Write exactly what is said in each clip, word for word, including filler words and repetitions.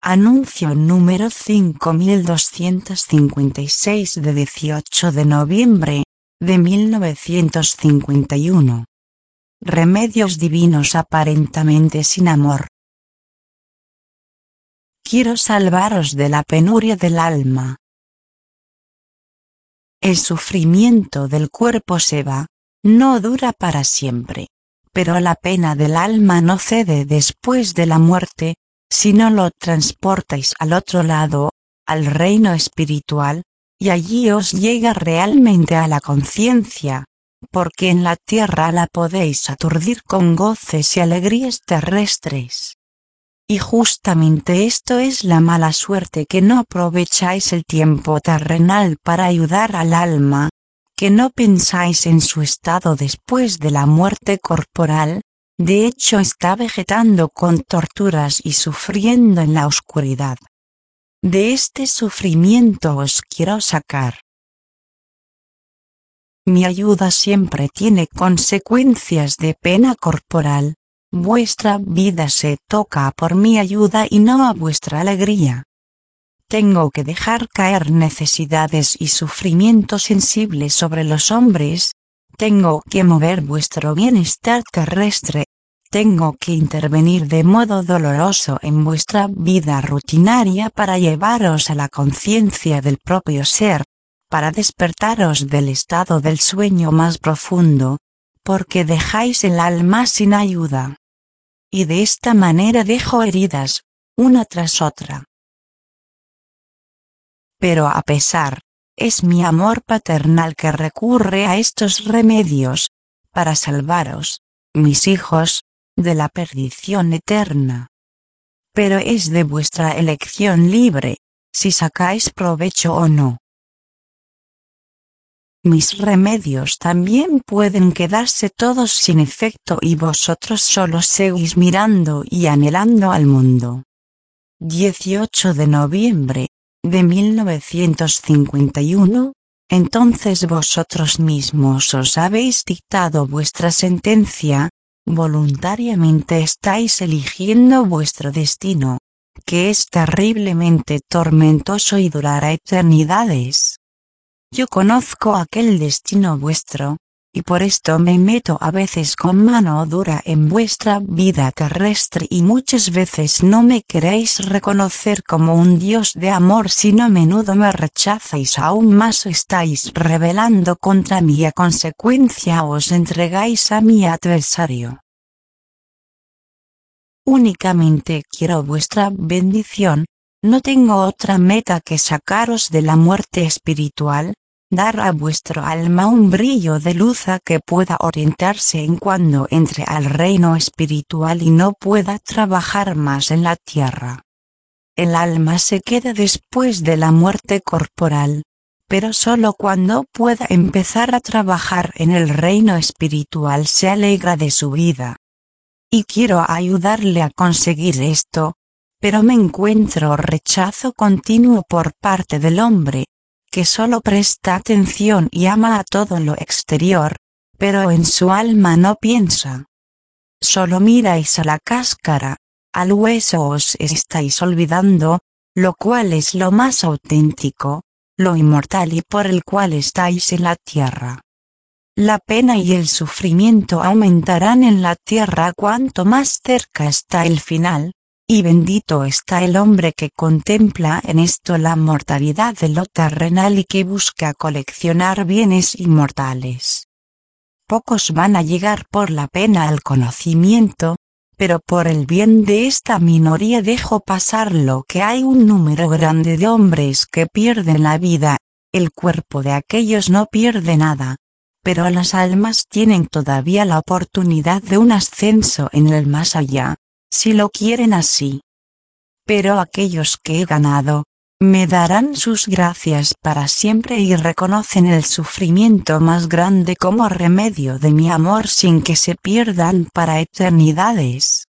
Anuncio número cinco mil doscientos cincuenta y seis de dieciocho de noviembre de mil novecientos cincuenta y uno. Remedios divinos aparentemente sin amor. Quiero salvaros de la penuria del alma. El sufrimiento del cuerpo se va, no dura para siempre, pero la pena del alma no cede después de la muerte, si no lo transportáis al otro lado, al reino espiritual, y allí os llega realmente a la conciencia, porque en la tierra la podéis aturdir con goces y alegrías terrestres. Y justamente esto es la mala suerte, que no aprovecháis el tiempo terrenal para ayudar al alma, que no pensáis en su estado después de la muerte corporal, de hecho está vegetando con torturas y sufriendo en la oscuridad. De este sufrimiento os quiero sacar. Mi ayuda siempre tiene consecuencias de pena corporal. Vuestra vida se toca por mi ayuda y no a vuestra alegría. Tengo que dejar caer necesidades y sufrimientos sensibles sobre los hombres, tengo que mover vuestro bienestar terrestre, tengo que intervenir de modo doloroso en vuestra vida rutinaria para llevaros a la conciencia del propio ser, para despertaros del estado del sueño más profundo, porque dejáis el alma sin ayuda. Y de esta manera dejo heridas, una tras otra. Pero a pesar, es mi amor paternal que recurre a estos remedios, para salvaros, mis hijos, de la perdición eterna. Pero es de vuestra elección libre, si sacáis provecho o no. Mis remedios también pueden quedarse todos sin efecto y vosotros solo seguís mirando y anhelando al mundo. dieciocho de noviembre de mil novecientos cincuenta y uno, entonces vosotros mismos os habéis dictado vuestra sentencia, voluntariamente estáis eligiendo vuestro destino, que es terriblemente tormentoso y durará eternidades. Yo conozco aquel destino vuestro, y por esto me meto a veces con mano dura en vuestra vida terrestre y muchas veces no me queréis reconocer como un Dios de amor, sino a menudo me rechazáis aún más o estáis rebelando contra mí y a consecuencia os entregáis a mi adversario. Únicamente quiero vuestra bendición. No tengo otra meta que sacaros de la muerte espiritual, dar a vuestro alma un brillo de luz a que pueda orientarse en cuando entre al reino espiritual y no pueda trabajar más en la tierra. El alma se queda después de la muerte corporal, pero solo cuando pueda empezar a trabajar en el reino espiritual se alegra de su vida. Y quiero ayudarle a conseguir esto. Pero me encuentro rechazo continuo por parte del hombre, que solo presta atención y ama a todo lo exterior, pero en su alma no piensa. Solo miráis a la cáscara, al hueso os estáis olvidando, lo cual es lo más auténtico, lo inmortal y por el cual estáis en la tierra. La pena y el sufrimiento aumentarán en la tierra cuanto más cerca está el final. Y bendito está el hombre que contempla en esto la mortalidad de lo terrenal y que busca coleccionar bienes inmortales. Pocos van a llegar por la pena al conocimiento, pero por el bien de esta minoría dejo pasar lo que hay un número grande de hombres que pierden la vida, el cuerpo de aquellos no pierde nada, pero las almas tienen todavía la oportunidad de un ascenso en el más allá. Si lo quieren así. Pero aquellos que he ganado, me darán sus gracias para siempre y reconocen el sufrimiento más grande como remedio de mi amor sin que se pierdan para eternidades.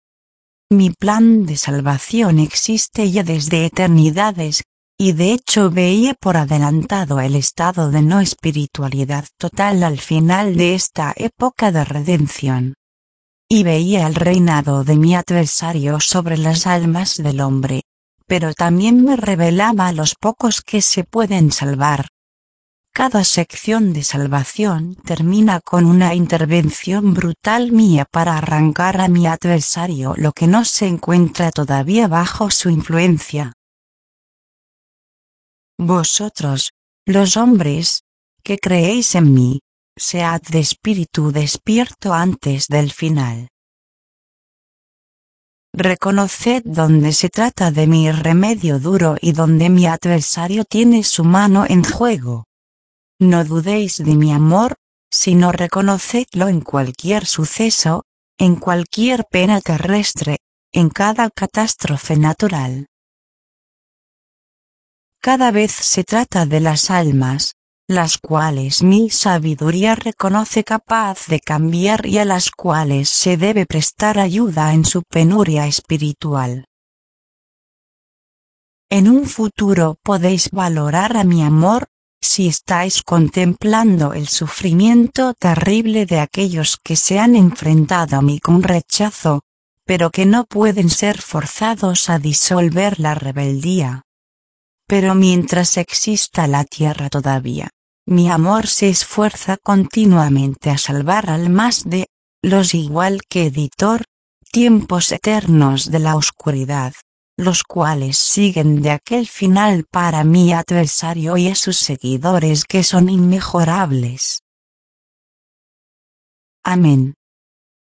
Mi plan de salvación existe ya desde eternidades, y de hecho veía por adelantado el estado de no espiritualidad total al final de esta época de redención. Y veía el reinado de mi adversario sobre las almas del hombre, pero también me revelaba a los pocos que se pueden salvar. Cada sección de salvación termina con una intervención brutal mía para arrancar a mi adversario lo que no se encuentra todavía bajo su influencia. Vosotros, los hombres, que creéis en mí, sead de espíritu despierto antes del final. Reconoced donde se trata de mi remedio duro y donde mi adversario tiene su mano en juego. No dudéis de mi amor, sino reconocedlo en cualquier suceso, en cualquier pena terrestre, en cada catástrofe natural. Cada vez se trata de las almas, las cuales mi sabiduría reconoce capaz de cambiar y a las cuales se debe prestar ayuda en su penuria espiritual. En un futuro podéis valorar a mi amor, si estáis contemplando el sufrimiento terrible de aquellos que se han enfrentado a mí con rechazo, pero que no pueden ser forzados a disolver la rebeldía. Pero mientras exista la tierra todavía, mi amor se esfuerza continuamente a salvar almas de, los igual que editor, tiempos eternos de la oscuridad, los cuales siguen de aquel final para mi adversario y a sus seguidores que son inmejorables. Amén.